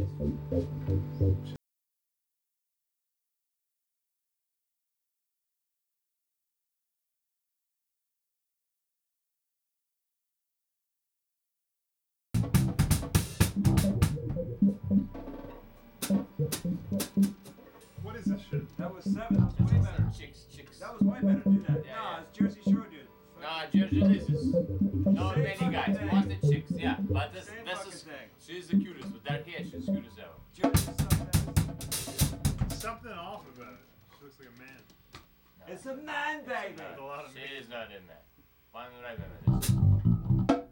What is this shit? That was 7. That was way better. Chicks. That was way better. Do that. Yeah, No, yeah. it's Jersey Shore, dude. Nah, Jersey Lizards. No, Same many fucking guys. thing. Lots of chicks, yeah. But this Same is fucking thing. she's the cutest. With that hair, she's cute as ever. Jersey something. Something off about it. She looks like a man. No, It's a man, baby. With a lot of she meat. is not in that. Find the right women.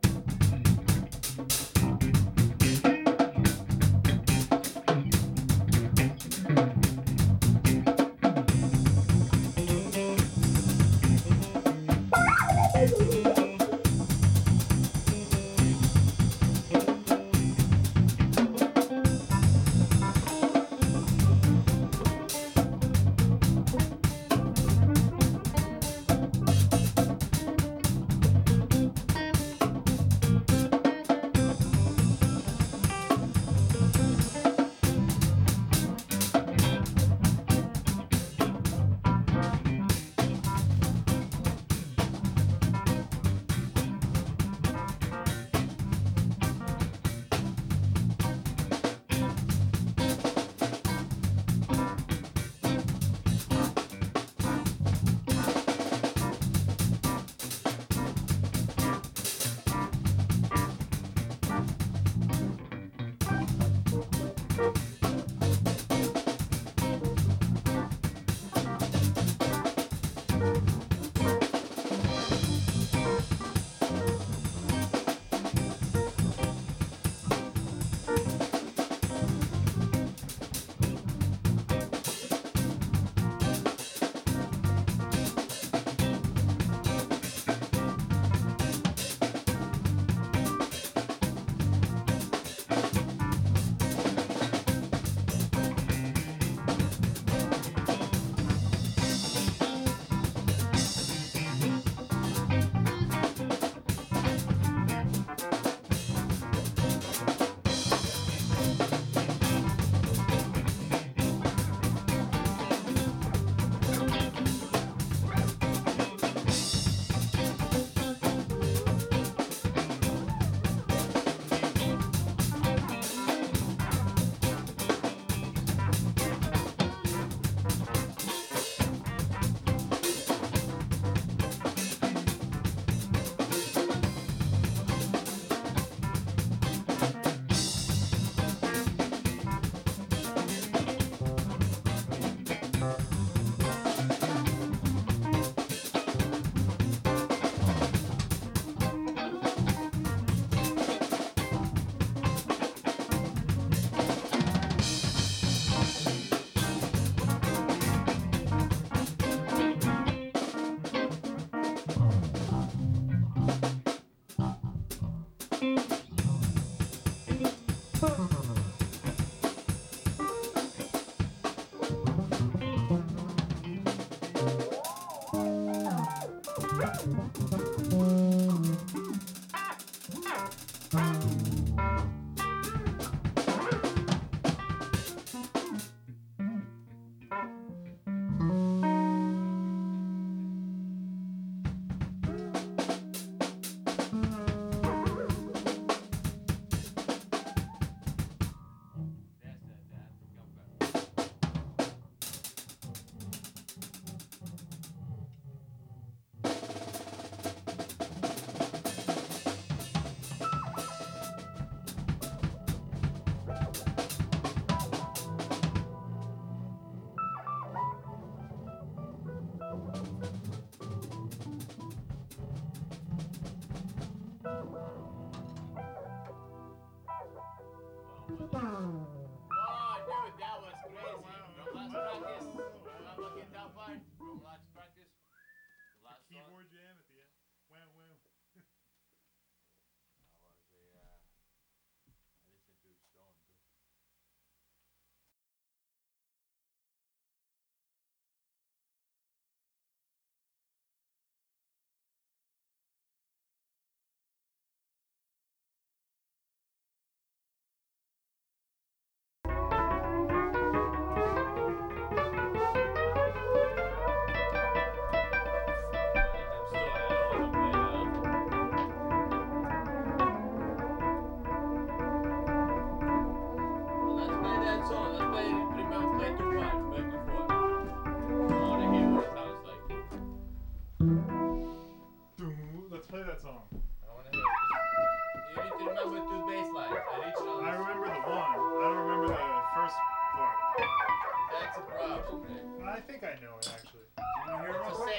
Keyboard jam at the end. Wow, wow.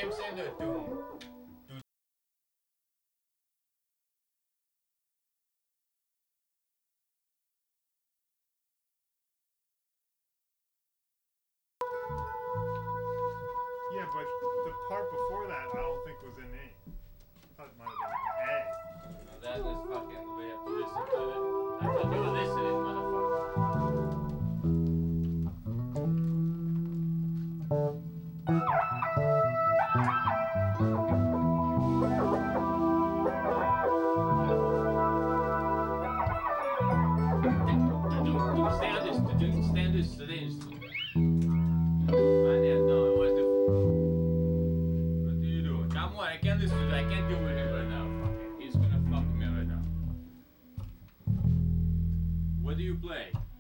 I'm saying that doom. Yeah, but the part before that I don't think was in A. I thought it might have been in A. That is fucking, we have to listen to it. I thought you were listening, motherfucker. Stay on this, no, it was the... What are you doing? Come on, I can't listen to it. I can't deal with it right now. Fuck it. He's gonna fuck me right now. What do you play?